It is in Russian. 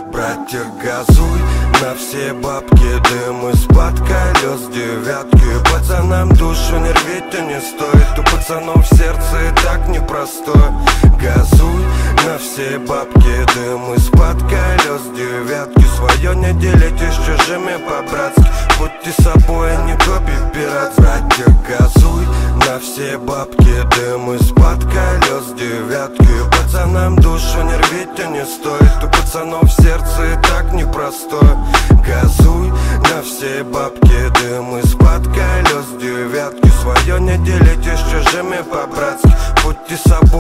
Братья, газуй, на все бабки дым из-под колес девятки. Пацанам душу не рвите не стоит, у пацанов сердце и так непростое. Газуй, на все бабки дым из-под колес девятки. Свое не делите с чужими по-братски, будьте собой, а не копий пират. Братья, газуй, на все бабки дым из-под колес девятки. Пацанам душу не рвите не стоит, у пацанов сердце и так непростое. Газуй, на все бабки дым из-под колес девятки. Свое не делите с чужими по-братски, будьте собой.